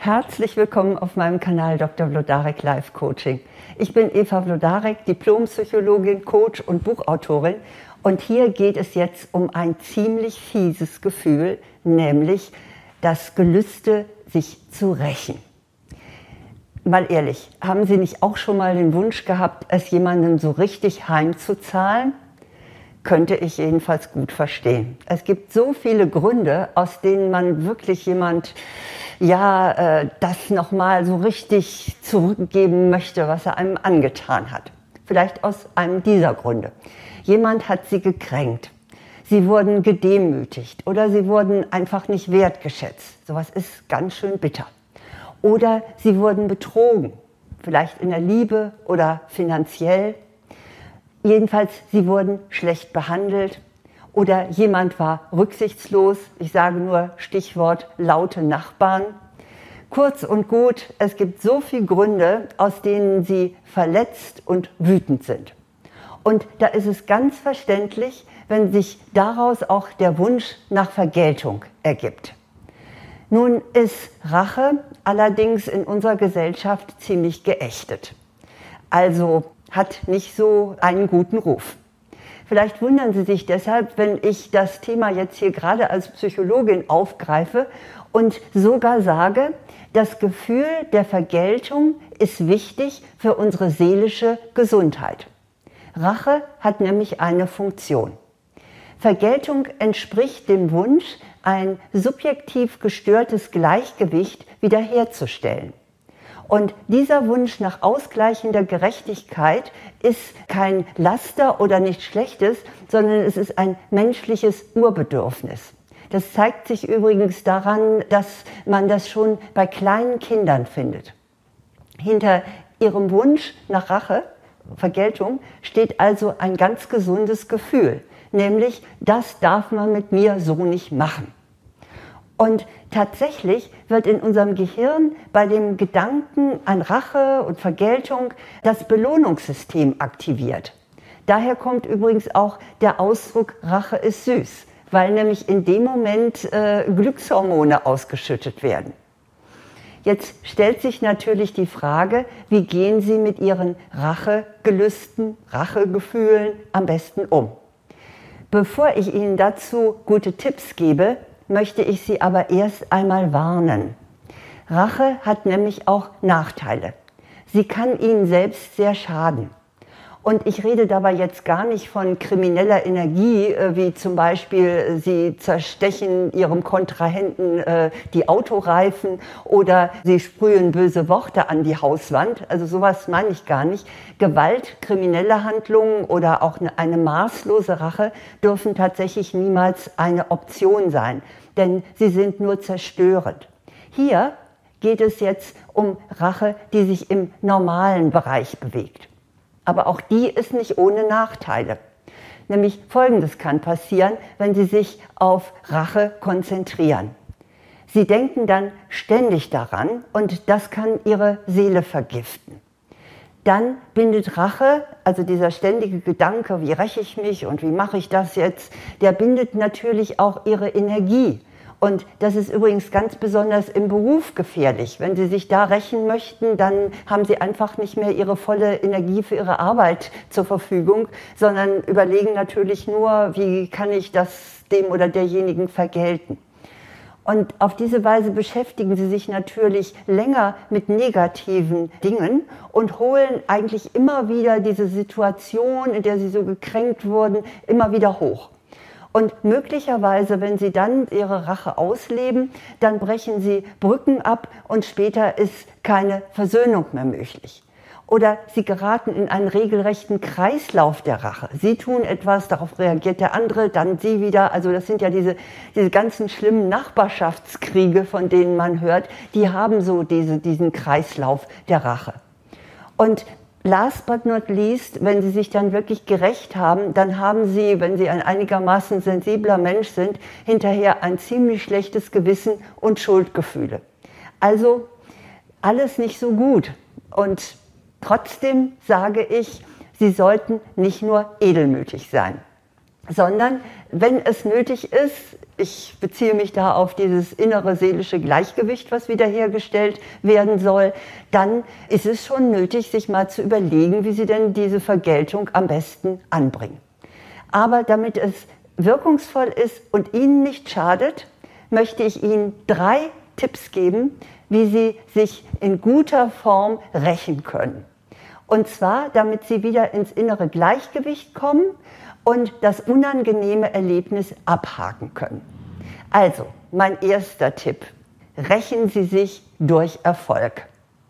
Herzlich willkommen auf meinem Kanal Dr. Wlodarek Life Coaching. Ich bin Eva Wlodarek, Diplompsychologin, Coach und Buchautorin. Und hier geht es jetzt um ein ziemlich fieses Gefühl, nämlich das Gelüste, sich zu rächen. Mal ehrlich, haben Sie nicht auch schon mal den Wunsch gehabt, es jemandem so richtig heimzuzahlen? Könnte ich jedenfalls gut verstehen. Es gibt so viele Gründe, aus denen man wirklich das nochmal so richtig zurückgeben möchte, was er einem angetan hat. Vielleicht aus einem dieser Gründe. Jemand hat Sie gekränkt. Sie wurden gedemütigt oder Sie wurden einfach nicht wertgeschätzt. Sowas ist ganz schön bitter. Oder Sie wurden betrogen, vielleicht in der Liebe oder finanziell. Jedenfalls, Sie wurden schlecht behandelt oder jemand war rücksichtslos. Ich sage nur Stichwort laute Nachbarn. Kurz und gut, es gibt so viele Gründe, aus denen Sie verletzt und wütend sind. Und da ist es ganz verständlich, wenn sich daraus auch der Wunsch nach Vergeltung ergibt. Nun ist Rache allerdings in unserer Gesellschaft ziemlich geächtet. Also hat nicht so einen guten Ruf. Vielleicht wundern Sie sich deshalb, wenn ich das Thema jetzt hier gerade als Psychologin aufgreife und sogar sage, das Gefühl der Vergeltung ist wichtig für unsere seelische Gesundheit. Rache hat nämlich eine Funktion. Vergeltung entspricht dem Wunsch, ein subjektiv gestörtes Gleichgewicht wiederherzustellen. Und dieser Wunsch nach ausgleichender Gerechtigkeit ist kein Laster oder nichts Schlechtes, sondern es ist ein menschliches Urbedürfnis. Das zeigt sich übrigens daran, dass man das schon bei kleinen Kindern findet. Hinter ihrem Wunsch nach Rache, Vergeltung, steht also ein ganz gesundes Gefühl, nämlich, das darf man mit mir so nicht machen. Und tatsächlich wird in unserem Gehirn bei dem Gedanken an Rache und Vergeltung das Belohnungssystem aktiviert. Daher kommt übrigens auch der Ausdruck Rache ist süß, weil nämlich in dem Moment Glückshormone ausgeschüttet werden. Jetzt stellt sich natürlich die Frage, wie gehen Sie mit Ihren Rachegelüsten, Rachegefühlen am besten um? Bevor ich Ihnen dazu gute Tipps gebe, möchte ich Sie aber erst einmal warnen. Rache hat nämlich auch Nachteile. Sie kann Ihnen selbst sehr schaden. Und ich rede dabei jetzt gar nicht von krimineller Energie, wie zum Beispiel Sie zerstechen Ihrem Kontrahenten die Autoreifen oder Sie sprühen böse Worte an die Hauswand. Also sowas meine ich gar nicht. Gewalt, kriminelle Handlungen oder auch eine maßlose Rache dürfen tatsächlich niemals eine Option sein, denn sie sind nur zerstörend. Hier geht es jetzt um Rache, die sich im normalen Bereich bewegt. Aber auch die ist nicht ohne Nachteile. Nämlich Folgendes kann passieren, wenn Sie sich auf Rache konzentrieren. Sie denken dann ständig daran und das kann Ihre Seele vergiften. Dann bindet Rache, also dieser ständige Gedanke, wie räche ich mich und wie mache ich das jetzt, der bindet natürlich auch Ihre Energie. Und das ist übrigens ganz besonders im Beruf gefährlich. Wenn Sie sich da rächen möchten, dann haben Sie einfach nicht mehr Ihre volle Energie für Ihre Arbeit zur Verfügung, sondern überlegen natürlich nur, wie kann ich das dem oder derjenigen vergelten. Und auf diese Weise beschäftigen Sie sich natürlich länger mit negativen Dingen und holen eigentlich immer wieder diese Situation, in der Sie so gekränkt wurden, immer wieder hoch. Und möglicherweise, wenn Sie dann Ihre Rache ausleben, dann brechen Sie Brücken ab und später ist keine Versöhnung mehr möglich. Oder Sie geraten in einen regelrechten Kreislauf der Rache. Sie tun etwas, darauf reagiert der andere, dann Sie wieder. Also das sind ja diese ganzen schlimmen Nachbarschaftskriege, von denen man hört, die haben so diesen Kreislauf der Rache. Und last but not least, wenn Sie sich dann wirklich gerächt haben, dann haben Sie, wenn Sie ein einigermaßen sensibler Mensch sind, hinterher ein ziemlich schlechtes Gewissen und Schuldgefühle. Also alles nicht so gut. Und trotzdem sage ich, Sie sollten nicht nur edelmütig sein. sondern wenn es nötig ist, ich beziehe mich da auf dieses innere seelische Gleichgewicht, was wiederhergestellt werden soll, dann ist es schon nötig, sich mal zu überlegen, wie Sie denn diese Vergeltung am besten anbringen. Aber damit es wirkungsvoll ist und Ihnen nicht schadet, möchte ich Ihnen 3 Tipps geben, wie Sie sich in guter Form rächen können. Und zwar, damit Sie wieder ins innere Gleichgewicht kommen und das unangenehme Erlebnis abhaken können. Also, mein erster Tipp: Rächen Sie sich durch Erfolg.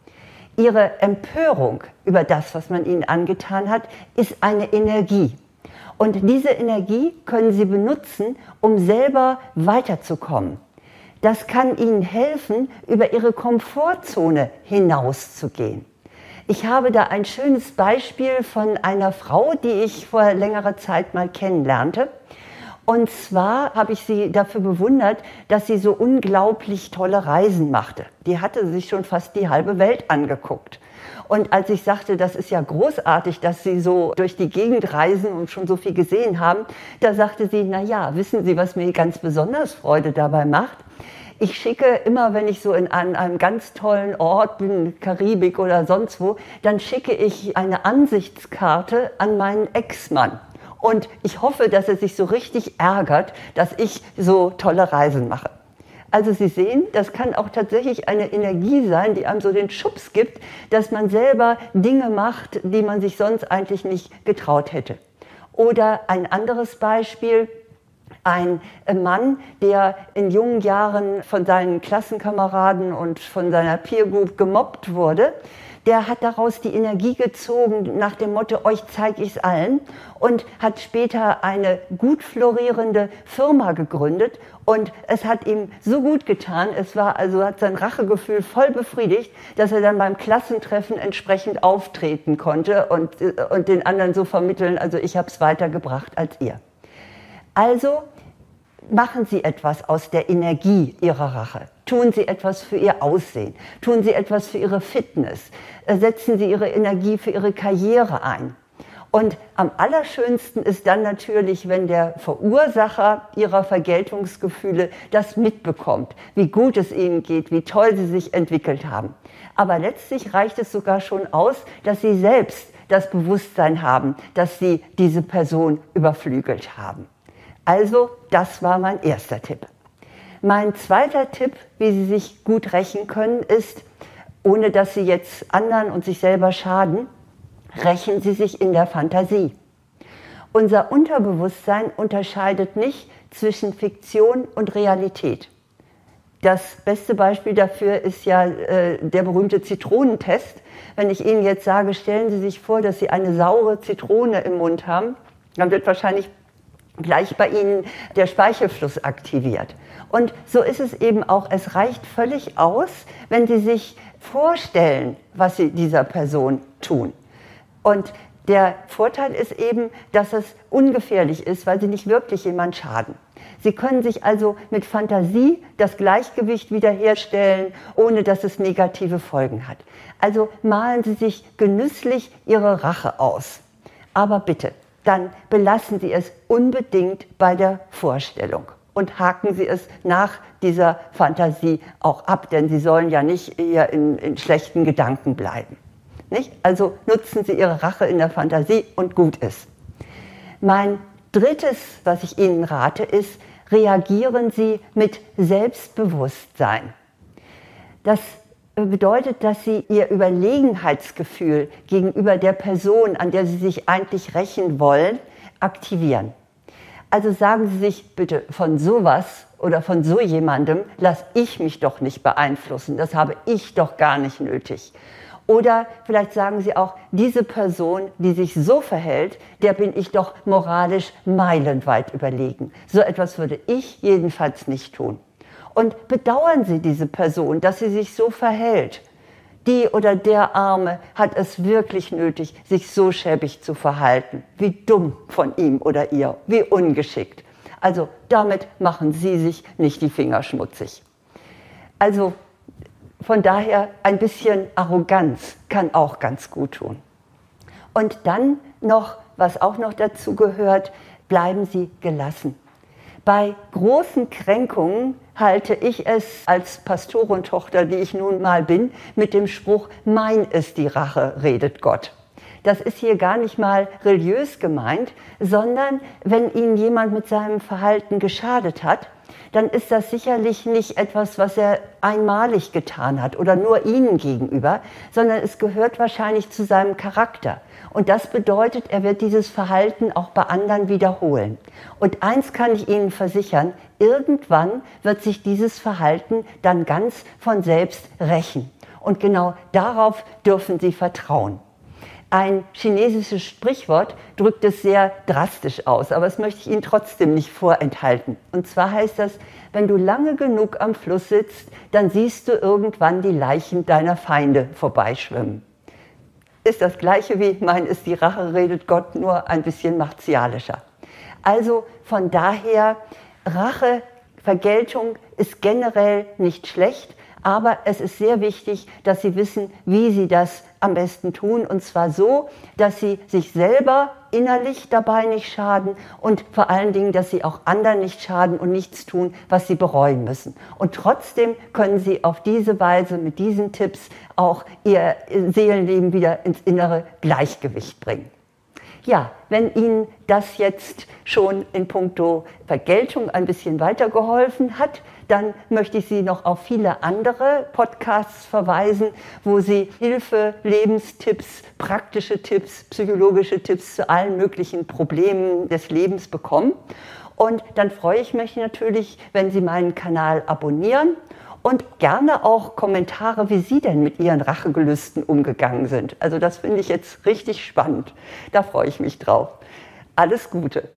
Ihre Empörung über das, was man Ihnen angetan hat, ist eine Energie. Und diese Energie können Sie benutzen, um selber weiterzukommen. Das kann Ihnen helfen, über Ihre Komfortzone hinauszugehen. Ich habe da ein schönes Beispiel von einer Frau, die ich vor längerer Zeit mal kennenlernte. Und zwar habe ich sie dafür bewundert, dass sie so unglaublich tolle Reisen machte. Die hatte sich schon fast die halbe Welt angeguckt. Und als ich sagte, das ist ja großartig, dass Sie so durch die Gegend reisen und schon so viel gesehen haben, da sagte sie, na ja, wissen Sie, was mir ganz besonders Freude dabei macht? Ich schicke immer, wenn ich so an einem ganz tollen Ort bin, Karibik oder sonst wo, dann schicke ich eine Ansichtskarte an meinen Ex-Mann. Und ich hoffe, dass er sich so richtig ärgert, dass ich so tolle Reisen mache. Also Sie sehen, das kann auch tatsächlich eine Energie sein, die einem so den Schubs gibt, dass man selber Dinge macht, die man sich sonst eigentlich nicht getraut hätte. Oder ein anderes Beispiel: Ein Mann, der in jungen Jahren von seinen Klassenkameraden und von seiner Peer Group gemobbt wurde, der hat daraus die Energie gezogen nach dem Motto, euch zeige ich es allen, und hat später eine gut florierende Firma gegründet, und es hat ihm so gut getan, hat sein Rachegefühl voll befriedigt, dass er dann beim Klassentreffen entsprechend auftreten konnte und den anderen so vermitteln, also ich habe es weitergebracht als ihr. Also machen Sie etwas aus der Energie Ihrer Rache. Tun Sie etwas für Ihr Aussehen. Tun Sie etwas für Ihre Fitness. Setzen Sie Ihre Energie für Ihre Karriere ein. Und am allerschönsten ist dann natürlich, wenn der Verursacher Ihrer Vergeltungsgefühle das mitbekommt, wie gut es Ihnen geht, wie toll Sie sich entwickelt haben. Aber letztlich reicht es sogar schon aus, dass Sie selbst das Bewusstsein haben, dass Sie diese Person überflügelt haben. Also, das war mein erster Tipp. Mein zweiter Tipp, wie Sie sich gut rächen können, ist, ohne dass Sie jetzt anderen und sich selber schaden, rächen Sie sich in der Fantasie. Unser Unterbewusstsein unterscheidet nicht zwischen Fiktion und Realität. Das beste Beispiel dafür ist ja der berühmte Zitronentest. Wenn ich Ihnen jetzt sage, stellen Sie sich vor, dass Sie eine saure Zitrone im Mund haben, dann wird wahrscheinlich gleich bei Ihnen der Speichelfluss aktiviert. Und so ist es eben auch, es reicht völlig aus, wenn Sie sich vorstellen, was Sie dieser Person tun. Und der Vorteil ist eben, dass es ungefährlich ist, weil Sie nicht wirklich jemand schaden. Sie können sich also mit Fantasie das Gleichgewicht wiederherstellen, ohne dass es negative Folgen hat. Also malen Sie sich genüsslich Ihre Rache aus. Aber bitte, dann belassen Sie es unbedingt bei der Vorstellung und haken Sie es nach dieser Fantasie auch ab, denn Sie sollen ja nicht eher in schlechten Gedanken bleiben. Nicht? Also nutzen Sie Ihre Rache in der Fantasie und gut ist. Mein drittes, was ich Ihnen rate, ist, reagieren Sie mit Selbstbewusstsein. Das bedeutet, dass Sie Ihr Überlegenheitsgefühl gegenüber der Person, an der Sie sich eigentlich rächen wollen, aktivieren. Also sagen Sie sich bitte, von sowas oder von so jemandem lasse ich mich doch nicht beeinflussen, das habe ich doch gar nicht nötig. Oder vielleicht sagen Sie auch, diese Person, die sich so verhält, der bin ich doch moralisch meilenweit überlegen. So etwas würde ich jedenfalls nicht tun. Und bedauern Sie diese Person, dass sie sich so verhält. Die oder der Arme hat es wirklich nötig, sich so schäbig zu verhalten. Wie dumm von ihm oder ihr, wie ungeschickt. Also damit machen Sie sich nicht die Finger schmutzig. Also von daher ein bisschen Arroganz kann auch ganz gut tun. Und dann noch, was auch noch dazu gehört, bleiben Sie gelassen. Bei großen Kränkungen halte ich es als Pastorentochter, die ich nun mal bin, mit dem Spruch, mein ist die Rache, redet Gott. Das ist hier gar nicht mal religiös gemeint, sondern wenn Ihnen jemand mit seinem Verhalten geschadet hat, dann ist das sicherlich nicht etwas, was er einmalig getan hat oder nur Ihnen gegenüber, sondern es gehört wahrscheinlich zu seinem Charakter. Und das bedeutet, er wird dieses Verhalten auch bei anderen wiederholen. Und eins kann ich Ihnen versichern, irgendwann wird sich dieses Verhalten dann ganz von selbst rächen. Und genau darauf dürfen Sie vertrauen. Ein chinesisches Sprichwort drückt es sehr drastisch aus, aber das möchte ich Ihnen trotzdem nicht vorenthalten. Und zwar heißt das, wenn du lange genug am Fluss sitzt, dann siehst du irgendwann die Leichen deiner Feinde vorbeischwimmen. Ist das Gleiche wie, mein ist die Rache, redet Gott, nur ein bisschen martialischer. Also von daher, Rache, Vergeltung ist generell nicht schlecht, aber es ist sehr wichtig, dass Sie wissen, wie Sie das am besten tun. Und zwar so, dass Sie sich selber innerlich dabei nicht schaden und vor allen Dingen, dass Sie auch anderen nicht schaden und nichts tun, was Sie bereuen müssen. Und trotzdem können Sie auf diese Weise mit diesen Tipps auch Ihr Seelenleben wieder ins innere Gleichgewicht bringen. Ja, wenn Ihnen das jetzt schon in puncto Vergeltung ein bisschen weitergeholfen hat, dann möchte ich Sie noch auf viele andere Podcasts verweisen, wo Sie Hilfe, Lebenstipps, praktische Tipps, psychologische Tipps zu allen möglichen Problemen des Lebens bekommen. Und dann freue ich mich natürlich, wenn Sie meinen Kanal abonnieren und gerne auch Kommentare, wie Sie denn mit Ihren Rachegelüsten umgegangen sind. Also das finde ich jetzt richtig spannend. Da freue ich mich drauf. Alles Gute.